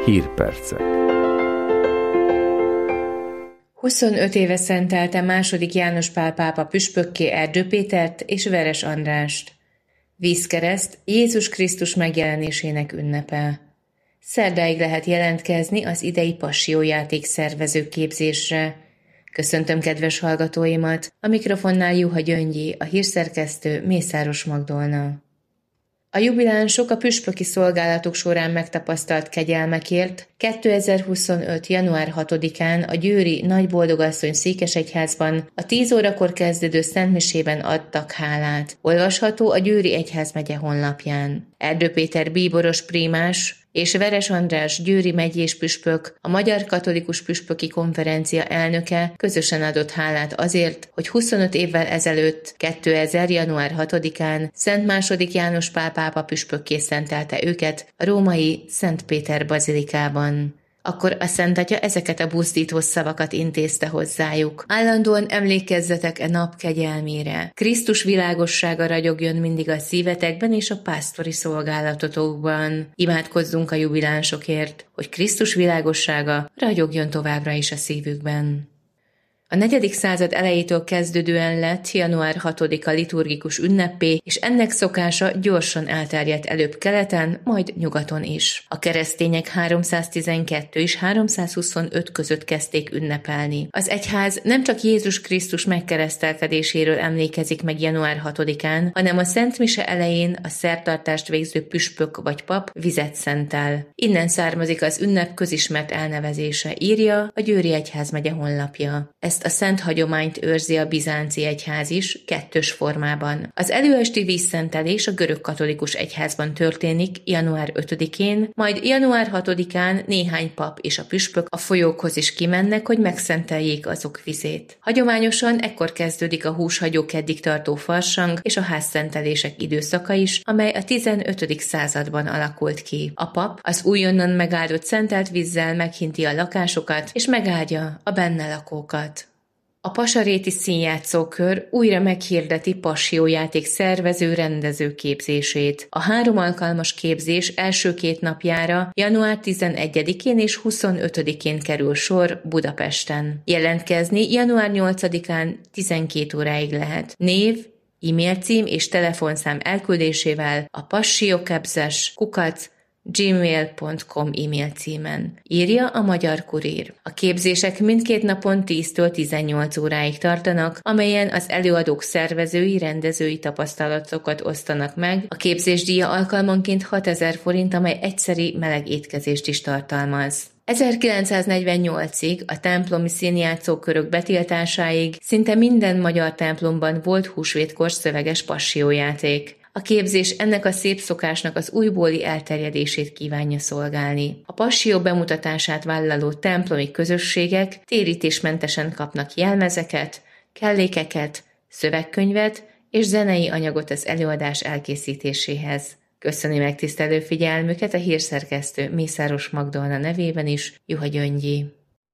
Hírpercek. 25 éve szentelte II. János Pál pápa püspökké Erdő Pétert és Veres Andrást. Vízkereszt Jézus Krisztus megjelenésének ünnepe. Szerdáig lehet jelentkezni az idei Passió-játék szervező képzésre. Köszöntöm kedves hallgatóimat, a mikrofonnál Juha Gyöngyi, a hírszerkesztő Mészáros Magdolna. A jubilánsok a püspöki szolgálatuk során megtapasztalt kegyelmekért 2025. január 6-án a győri Nagyboldogasszony székesegyházban a 10 órakor kezdődő szentmisében adtak hálát. Olvasható a Győri Egyházmegye honlapján. Erdő Péter bíboros prímás és Veres András győri megyés püspök, a Magyar Katolikus Püspöki Konferencia elnöke közösen adott hálát azért, hogy 25 évvel ezelőtt, 2000. január 6-án Szent II. János Pál pápa püspökké szentelte őket a római Szent Péter bazilikában. Akkor a Szent Atya ezeket a buzdító szavakat intézte hozzájuk. Állandóan emlékezzetek e nap kegyelmére. Krisztus világossága ragyogjon mindig a szívetekben és a pásztori szolgálatotokban. Imádkozzunk a jubilánsokért, hogy Krisztus világossága ragyogjon továbbra is a szívükben. A 4. század elejétől kezdődően lett január 6-a liturgikus ünneppé, és ennek szokása gyorsan elterjedt előbb keleten, majd nyugaton is. A keresztények 312 és 325 között kezdték ünnepelni. Az egyház nem csak Jézus Krisztus megkeresztelkedéséről emlékezik meg január 6-án, hanem a Szent Mise elején a szertartást végző püspök vagy pap vizet szentel. Innen származik az ünnep közismert elnevezése, írja a Győri Egyházmegye honlapja. Ezt a szent hagyományt őrzi a bizánci egyház is, kettős formában. Az előesti vízszentelés a görög katolikus egyházban történik január 5-én, majd január 6-án néhány pap és a püspök a folyókhoz is kimennek, hogy megszenteljék azok vizét. Hagyományosan ekkor kezdődik a húshagyó keddig tartó farsang és a házszentelések időszaka is, amely a 15. században alakult ki. A pap az újonnan megáldott szentelt vízzel meghinti a lakásokat és megáldja a benne lakókat. A Pasaréti Színjátszókör újra meghirdeti Passió-játék szervező rendező képzését. A 3 alkalmas képzés első 2 napjára január 11-én és 25-én kerül sor Budapesten. Jelentkezni január 8-án 12 óráig lehet. Név, e-mail cím és telefonszám elküldésével a passiokebzes@gmail.com e-mail címen. Írja a Magyar Kurír. A képzések mindkét napon 10-től 18 óráig tartanak, amelyen az előadók szervezői, rendezői tapasztalatokat osztanak meg. A képzés díja alkalmanként 6000 forint, amely egyszeri meleg étkezést is tartalmaz. 1948-ig, a templomi színjátszókörök betiltásáig szinte minden magyar templomban volt húsvétkor szöveges passiójáték. A képzés ennek a szép szokásnak az újbóli elterjedését kívánja szolgálni. A passió bemutatását vállaló templomi közösségek térítésmentesen kapnak jelmezeket, kellékeket, szövegkönyvet és zenei anyagot az előadás elkészítéséhez. Köszöni megtisztelő figyelmüket a hírszerkesztő Mészáros Magdolna nevében is, Juha Gyöngyi.